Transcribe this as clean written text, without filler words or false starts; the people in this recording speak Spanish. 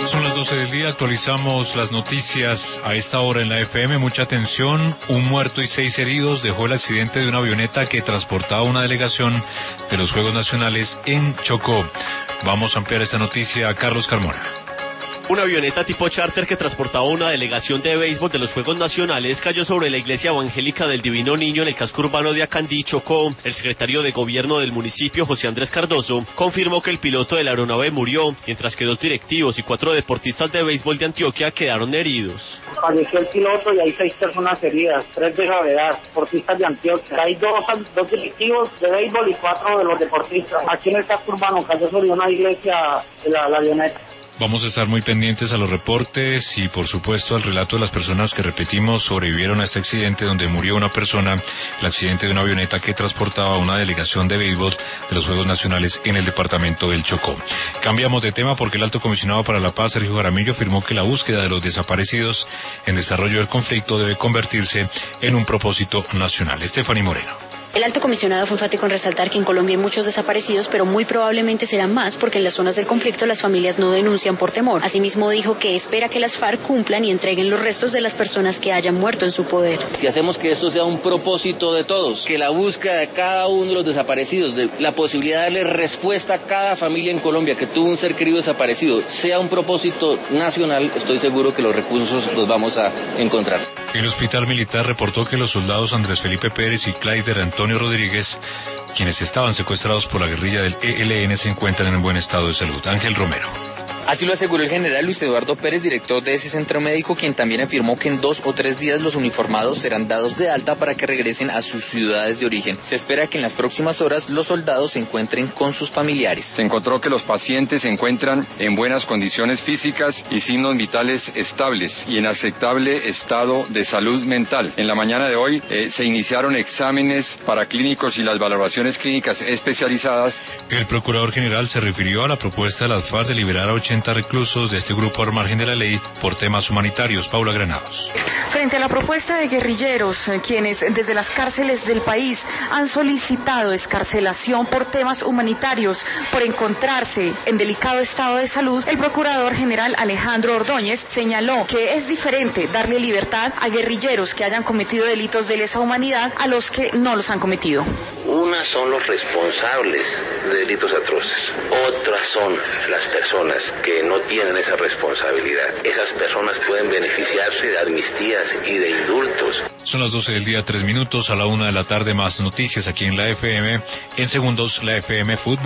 Son las 12 del día, actualizamos las noticias a esta hora en la FM. Mucha atención, 1 muerto y 6 heridos dejó el accidente de una avioneta que transportaba una delegación de los Juegos Nacionales en Chocó. Vamos a ampliar esta noticia a Carlos Carmona. Una avioneta tipo charter que transportaba una delegación de béisbol de los Juegos Nacionales cayó sobre la iglesia evangélica del Divino Niño en el casco urbano de Acandí, Chocó. El secretario de Gobierno del municipio, José Andrés Cardoso, confirmó que el piloto de la aeronave murió, mientras que 2 directivos y 4 deportistas de béisbol de Antioquia quedaron heridos. Falleció el piloto y hay 6 personas heridas, 3 de gravedad, deportistas de Antioquia. Hay 2 directivos de béisbol y 4 de los deportistas. Aquí en el casco urbano cayó sobre una iglesia la avioneta. Vamos a estar muy pendientes a los reportes y por supuesto al relato de las personas que, repetimos, sobrevivieron a este accidente donde murió una persona, el accidente de una avioneta que transportaba una delegación de béisbol de los Juegos Nacionales en el departamento del Chocó. Cambiamos de tema porque el Alto Comisionado para la Paz, Sergio Jaramillo, afirmó que la búsqueda de los desaparecidos en desarrollo del conflicto debe convertirse en un propósito nacional. Estefanía Moreno. El alto comisionado fue enfático en resaltar que en Colombia hay muchos desaparecidos, pero muy probablemente serán más porque en las zonas del conflicto las familias no denuncian por temor. Asimismo dijo que espera que las FARC cumplan y entreguen los restos de las personas que hayan muerto en su poder. Si hacemos que esto sea un propósito de todos, que la búsqueda de cada uno de los desaparecidos, de la posibilidad de darle respuesta a cada familia en Colombia que tuvo un ser querido desaparecido, sea un propósito nacional, estoy seguro que los recursos los vamos a encontrar. El Hospital Militar reportó que los soldados Andrés Felipe Pérez y Clayder Antonio Rodríguez, quienes estaban secuestrados por la guerrilla del ELN, se encuentran en buen estado de salud. Ángel Romero. Así lo aseguró el general Luis Eduardo Pérez, director de ese centro médico, quien también afirmó que en 2 o 3 días los uniformados serán dados de alta para que regresen a sus ciudades de origen. Se espera que en las próximas horas los soldados se encuentren con sus familiares. Se encontró que los pacientes se encuentran en buenas condiciones físicas y signos vitales estables y en aceptable estado de salud mental. En la mañana de hoy se iniciaron exámenes paraclínicos y las valoraciones clínicas especializadas. El procurador general se refirió a la propuesta de las FARC de liberar a 80 reclusos de este grupo al margen de la ley por temas humanitarios. Paula Granados. Frente a la propuesta de guerrilleros, quienes desde las cárceles del país han solicitado excarcelación por temas humanitarios, por encontrarse en delicado estado de salud, el procurador general Alejandro Ordóñez señaló que es diferente darle libertad a guerrilleros que hayan cometido delitos de lesa humanidad a los que no los han cometido. Unas son los responsables de delitos atroces, otras son las personas que no tienen esa responsabilidad. Esas personas pueden beneficiarse de amnistías y de indultos. Son las 12 del día, 3 minutos, a la 1 de la tarde, más noticias aquí en la FM. En segundos, la FM Fútbol.